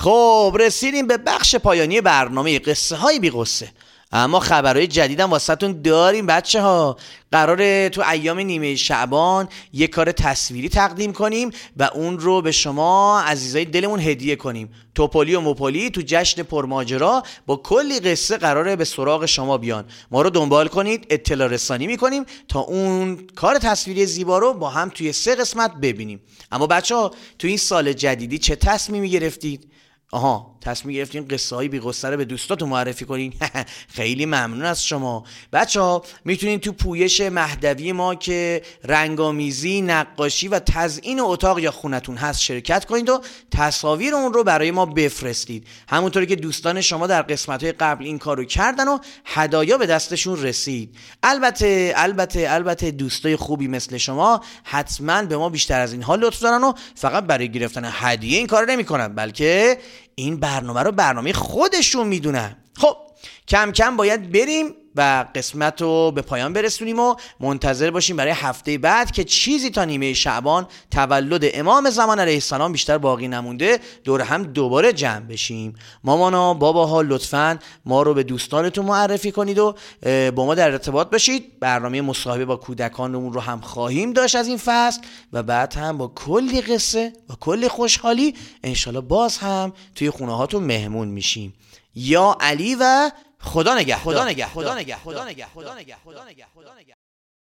خب رسیدیم به بخش پایانی برنامه قصه های بی قصه. اما خبرهای جدیدم واسهتون داریم بچه ها. قراره تو ایام نیمه شعبان یک کار تصویری تقدیم کنیم و اون رو به شما عزیزای دلمون هدیه کنیم. توپولی و موپولی تو جشن پرماجرا با کلی قصه قراره به سراغ شما بیان. ما رو دنبال کنید، اطلاع رسانی میکنیم تا اون کار تصویری زیبا رو با هم توی 3 قسمت ببینیم. اما بچه ها تو این سال جدیدی چه تصمیمی گرفتید؟ تصمیم گرفتین قصه های بی قصه رو به دوستاتون معرفی کنین. خیلی ممنون از شما بچه ها. میتونین تو پویش مهدوی ما که رنگامیزی، نقاشی و تزیین اتاق یا خونتون هست شرکت کنید و تصاویر اون رو برای ما بفرستید، همونطوری که دوستان شما در قسمت های قبل این کار رو کردن و هدایا به دستشون رسید. البته دوستای خوبی مثل شما حتما به ما بیشتر از این حال لطف دارن و فقط برای گرفتن هدیه این کار نمی کنن، بلکه این برنامه رو برنامه خودشون میدونن. خب کم کم باید بریم و قسمت رو به پایان برسونیم و منتظر باشیم برای هفته بعد که چیزی تا نیمه شعبان تولد امام زمان علیه السلام بیشتر باقی نمونده دور هم دوباره جمع بشیم. مامانا باباها لطفاً ما رو به دوستانتون معرفی کنید و با ما در ارتباط باشید. برنامه مصاحبه با کودکانمون رو هم خواهیم داشت از این فصل و بعد هم با کلی قصه و کلی خوشحالی انشالله باز هم توی خونه هاتون مهمون میشیم. یا علی و خدا نگهدار.